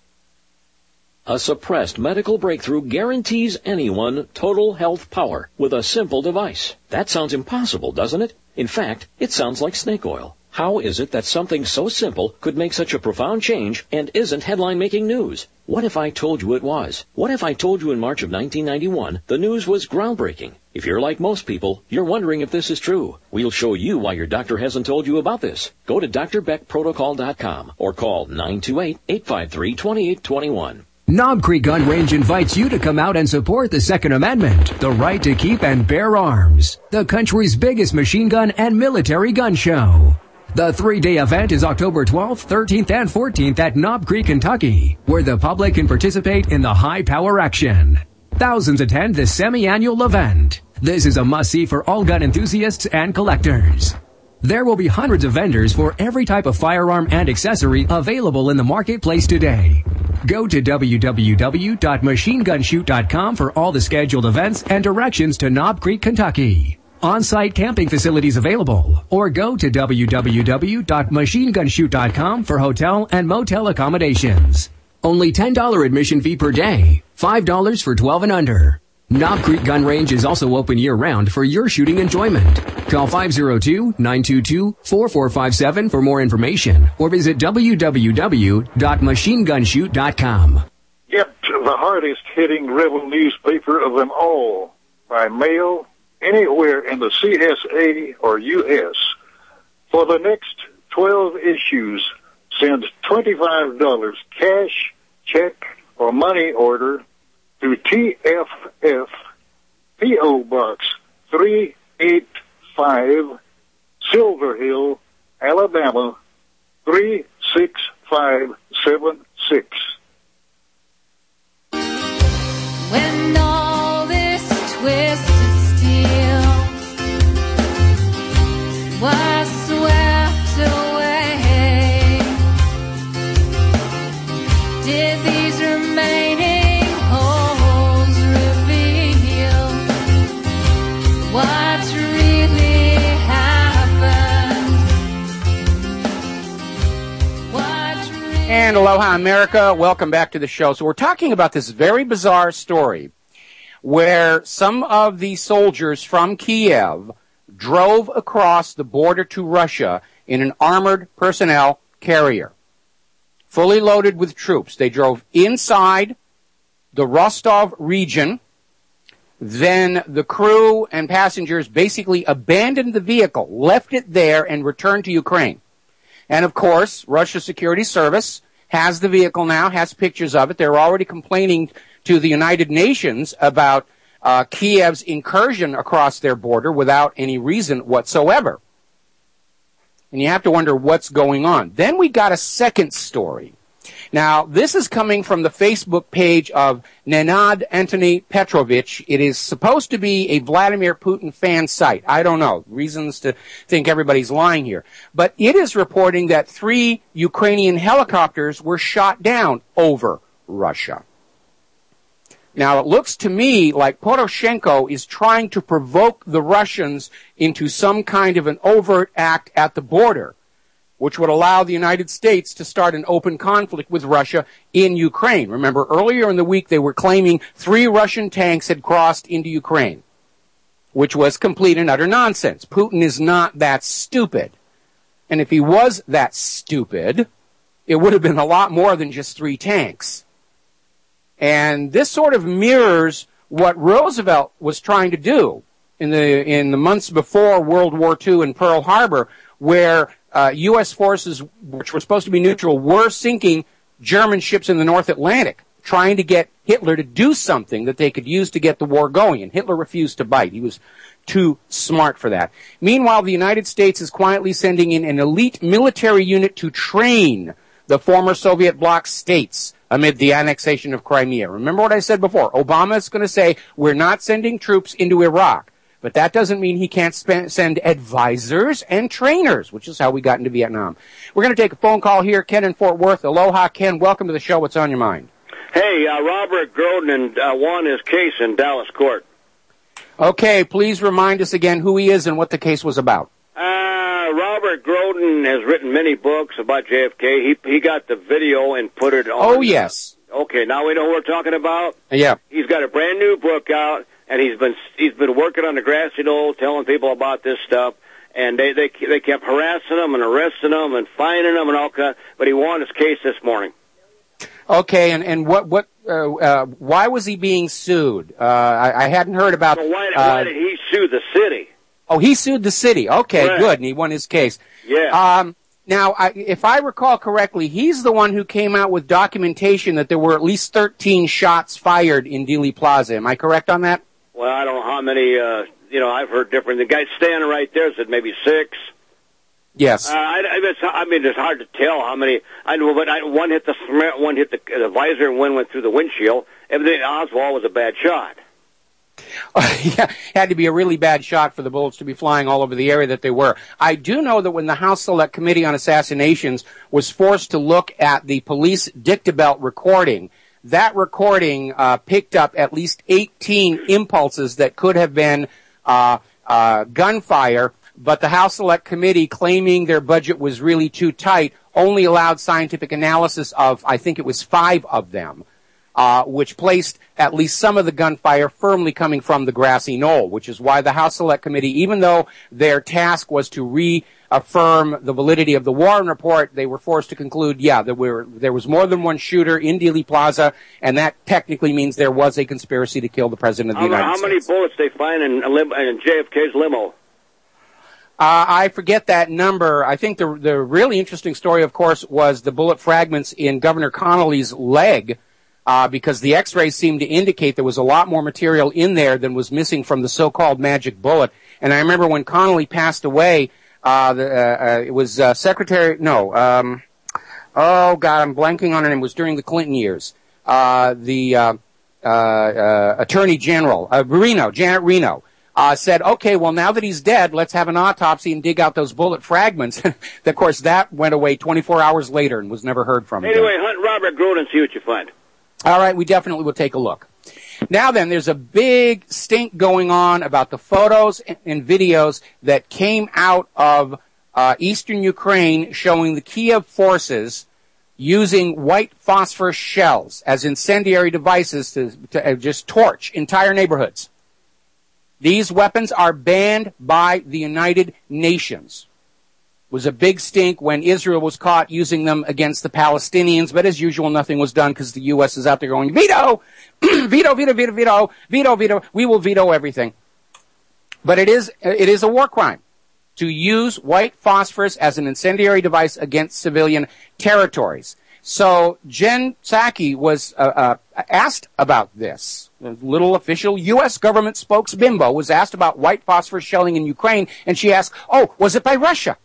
[SPEAKER 19] A suppressed medical breakthrough guarantees anyone total health power with a simple device. That sounds impossible, doesn't it? In fact, it sounds like snake oil. How is it that something so simple could make such a profound change and isn't headline-making news? What if I told you it was? What if I told you in March of nineteen ninety-one the news was groundbreaking? If you're like most people, you're wondering if this is true. We'll show you why your doctor hasn't told you about this. Go to D R Beck Protocol dot com or call nine two eight, eight five three, two eight two one.
[SPEAKER 20] Knob Creek Gun Range invites you to come out and support the Second Amendment, the right to keep and bear arms, the country's biggest machine gun and military gun show. The three-day event is October twelfth, thirteenth, and fourteenth at Knob Creek, Kentucky, where the public can participate in the high-power action. Thousands attend the semi-annual event. This is a must-see for all gun enthusiasts and collectors. There will be hundreds of vendors for every type of firearm and accessory available in the marketplace today. Go to w w w dot machine gun shoot dot com for all the scheduled events and directions to Knob Creek, Kentucky. On-site camping facilities available, or go to w w w dot machine gun shoot dot com for hotel and motel accommodations. Only ten dollars admission fee per day, five dollars for twelve and under. Knob Creek Gun Range is also open year-round for your shooting enjoyment. Call five oh two, nine two two, four four five seven for more information, or visit w w w dot machine gun shoot dot com.
[SPEAKER 21] Get the hardest-hitting rebel newspaper of them all by mail anywhere in the C S A or U S. For the next twelve issues, send twenty-five dollars cash, check, or money order to T F F, P O Box three eight five, Silver Hill, Alabama three six five seven six.
[SPEAKER 5] When all this twisted steel was swept away, did these remaining holes reveal what really happened? What really
[SPEAKER 2] And aloha, America. Welcome back to the show. So we're talking about this very bizarre story where some of the soldiers from Kiev drove across the border to Russia in an armored personnel carrier, fully loaded with troops. They drove inside the Rostov region. Then the crew and passengers basically abandoned the vehicle, left it there, and returned to Ukraine. And of course, Russia's security service has the vehicle now, has pictures of it. They're already complaining to the United Nations about uh, Kiev's incursion across their border without any reason whatsoever. And you have to wonder what's going on. Then we got a second story. Now, this is coming from the Facebook page of Nenad Antony Petrovich. It is supposed to be a Vladimir Putin fan site. I don't know. Reasons to think everybody's lying here. But it is reporting that three Ukrainian helicopters were shot down over Russia. Now, it looks to me like Poroshenko is trying to provoke the Russians into some kind of an overt act at the border, which would allow the United States to start an open conflict with Russia in Ukraine. Remember, earlier in the week, they were claiming three Russian tanks had crossed into Ukraine, which was complete and utter nonsense. Putin is not that stupid. And if he was that stupid, it would have been a lot more than just three tanks. And this sort of mirrors what Roosevelt was trying to do in the in the months before World War Two in Pearl Harbor, where uh, U S forces, which were supposed to be neutral, were sinking German ships in the North Atlantic, trying to get Hitler to do something that they could use to get the war going. And Hitler refused to bite. He was too smart for that. Meanwhile, the United States is quietly sending in an elite military unit to train the former Soviet bloc states amid the annexation of Crimea. Remember what I said before. Obama is going to say, we're not sending troops into Iraq. But that doesn't mean he can't spend, send advisors and trainers, which is how we got into Vietnam. We're going to take a phone call here. Ken in Fort Worth. Aloha, Ken. Welcome to the show. What's on your mind?
[SPEAKER 1] Hey, uh, Robert Groden uh, won his case in Dallas court.
[SPEAKER 2] Okay, please remind us again who he is and what the case was about.
[SPEAKER 1] Uh, Robert Groden has written many books about J F K. He he got the video and put it on.
[SPEAKER 2] Oh, yes.
[SPEAKER 1] Okay, now we know who we're talking about.
[SPEAKER 2] Yeah.
[SPEAKER 1] He's got a brand new book out, and he's been he's been working on the grassy knoll, telling people about this stuff. And they they they kept harassing him and arresting him and fining him and all kind. But he won his case this morning.
[SPEAKER 2] Okay, and and what what uh, uh, why was he being sued? Uh, I, I hadn't heard about.
[SPEAKER 1] So why,
[SPEAKER 2] uh,
[SPEAKER 1] why did he sue the city?
[SPEAKER 2] Oh, he sued the city. Okay,
[SPEAKER 1] Right.
[SPEAKER 2] good, and he won his case.
[SPEAKER 1] Yeah.
[SPEAKER 2] Um, now, I, if I recall correctly, he's the one who came out with documentation that there were at least thirteen shots fired in Dealey Plaza. Am I correct on that?
[SPEAKER 1] Well, I don't know how many. Uh, you know, I've heard different. The guy standing right there said maybe six.
[SPEAKER 2] Yes.
[SPEAKER 1] Uh, I, I, it's, I mean, it's hard to tell how many. I know, but I, one hit the cement, one hit the, the visor, and one went through the windshield. Everything. Oswald was a bad shot.
[SPEAKER 2] Yeah, had to be a really bad shot for the bullets to be flying all over the area that they were. I do know that when the House Select Committee on Assassinations was forced to look at the police dictabelt recording, that recording uh, picked up at least eighteen impulses that could have been uh, uh, gunfire, but the House Select Committee, claiming their budget was really too tight, only allowed scientific analysis of, I think it was five of them. Uh, which placed at least some of the gunfire firmly coming from the grassy knoll, which is why the House Select Committee, even though their task was to reaffirm the validity of the Warren report, they were forced to conclude, yeah, there were there was more than one shooter in Dealey Plaza, and that technically means there was a conspiracy to kill the President of the
[SPEAKER 1] How,
[SPEAKER 2] United
[SPEAKER 1] how
[SPEAKER 2] States.
[SPEAKER 1] many bullets they find in, a lim- in J F K's limo?
[SPEAKER 2] Uh, I forget that number. I think the the really interesting story, of course, was the bullet fragments in Governor Connolly's leg, Uh, because the x-rays seemed to indicate there was a lot more material in there than was missing from the so-called magic bullet. And I remember when Connolly passed away, uh, the, uh, uh, it was, uh, Secretary, no, um, oh God, I'm blanking on it. It was during the Clinton years. Uh, the, uh, uh, uh, Attorney General, uh, Reno, Janet Reno, uh, said, okay, well, now that he's dead, let's have an autopsy and dig out those bullet fragments. Of course, that went away twenty-four hours later and was never heard from again.
[SPEAKER 1] Anyway, hunt Robert Groden, see what you find.
[SPEAKER 2] All right, we definitely will take a look. Now then, there's a big stink going on about the photos and videos that came out of uh, eastern Ukraine showing the Kiev forces using white phosphorus shells as incendiary devices to, to uh, just torch entire neighborhoods. These weapons are banned by the United Nations. Was a big stink when Israel was caught using them against the Palestinians, but as usual, nothing was done because the U S is out there going, veto, veto, veto, veto, veto, veto, veto, we will veto everything. But it is, it is a war crime to use white phosphorus as an incendiary device against civilian territories. So Jen Psaki was uh, uh, asked about this. The little official U S government spokes bimbo was asked about white phosphorus shelling in Ukraine, and she asked, oh, was it by Russia?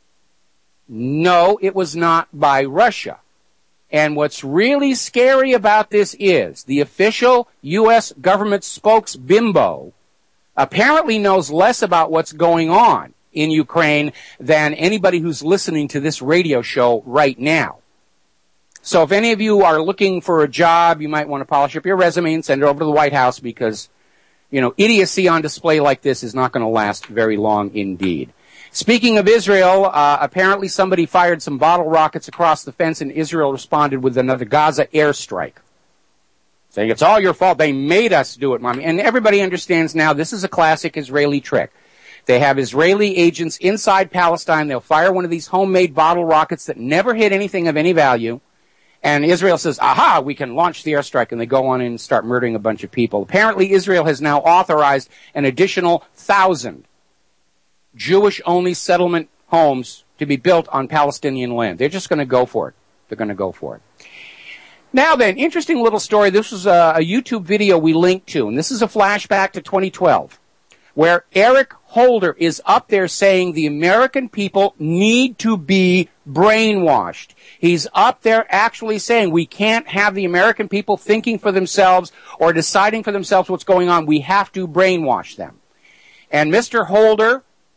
[SPEAKER 2] No, it was not by Russia. And what's really scary about this is the official U S government spokes bimbo apparently knows less about what's going on in Ukraine than anybody who's listening to this radio show right now. So if any of you are looking for a job, you might want to polish up your resume and send it over to the White House because, you know, idiocy on display like this is not going to last very long indeed. Speaking of Israel, uh, apparently somebody fired some bottle rockets across the fence and Israel responded with another Gaza airstrike. Saying it's all your fault. They made us do it, mommy. And everybody understands now this is a classic Israeli trick. They have Israeli agents inside Palestine. They'll fire one of these homemade bottle rockets that never hit anything of any value. And Israel says, aha, we can launch the airstrike. And they go on in and start murdering a bunch of people. Apparently Israel has now authorized an additional thousand Jewish-only settlement homes to be built on Palestinian land. They're just going to go for it. They're going to go for it. Now then, interesting little story. This was a, a YouTube video we linked to, and this is a flashback to twenty twelve, where Eric Holder is up there saying the American people need to be brainwashed. He's up there actually saying we can't have the American people thinking for themselves or deciding for themselves what's going on. We have to brainwash them. And Mister Holder,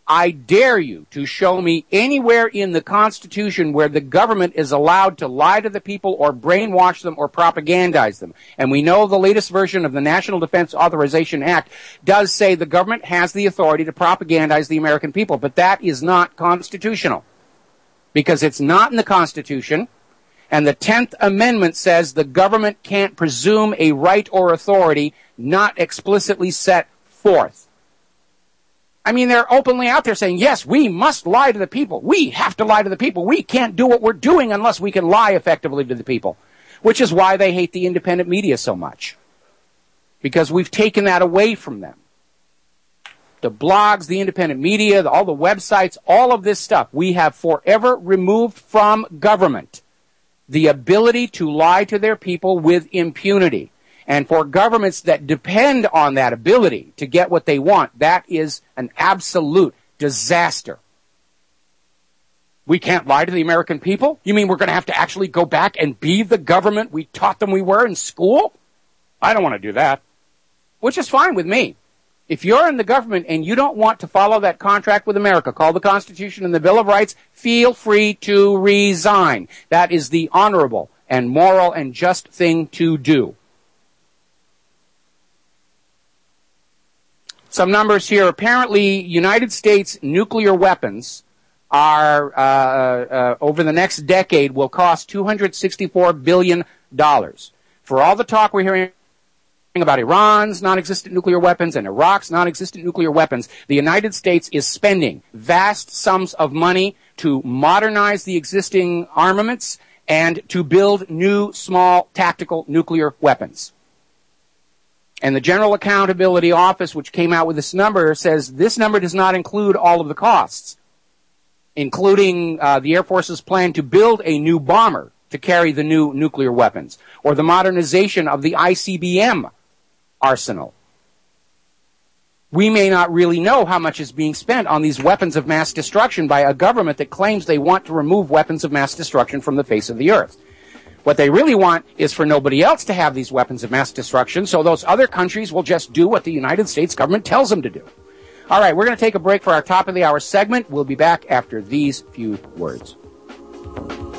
[SPEAKER 2] I dare you to show me anywhere in the Constitution where the government is allowed to lie to the people or brainwash them or propagandize them. And we know the latest version of the National Defense Authorization Act does say the government has the authority to propagandize the American people, but that is not constitutional because it's not in the Constitution. And the tenth Amendment says the government can't presume a right or authority not explicitly set forth. I mean, they're openly out there saying, yes, we must lie to the people. We have to lie to the people. We can't do what we're doing unless we can lie effectively to the people, which is why they hate the independent media so much, because we've taken that away from them. The blogs, the independent media, all the websites, all of this stuff, we have forever removed from government the ability to lie to their people with impunity. And for governments that depend on that ability to get what they want, that is an absolute disaster. We can't lie to the American people? You mean we're going to have to actually go back and be the government we taught them we were in school? I don't want to do that. Which is fine with me. If you're in the government and you don't want to follow that contract with America, called the Constitution and the Bill of Rights, feel free to resign. That is the honorable and moral and just thing to do. Some numbers here. Apparently, United States nuclear weapons are, uh, uh, over the next decade, will cost two hundred sixty-four billion dollars. For all the talk we're hearing about Iran's non-existent nuclear weapons and Iraq's non-existent nuclear weapons, the United States is spending vast sums of money to modernize the existing armaments and to build new, small, tactical nuclear weapons. And the General Accountability Office, which came out with this number, says this number does not include all of the costs, including uh, the Air Force's plan to build a new bomber to carry the new nuclear weapons, or the modernization of the I C B M arsenal. We may not really know how much is being spent on these weapons of mass destruction by a government that claims they want to remove weapons of mass destruction from the face of the earth. What they really want is for nobody else to have these weapons of mass destruction, so those other countries will just do what the United States government tells them to do. All right, we're going to take a break for our top of the hour segment. We'll be back after these few words.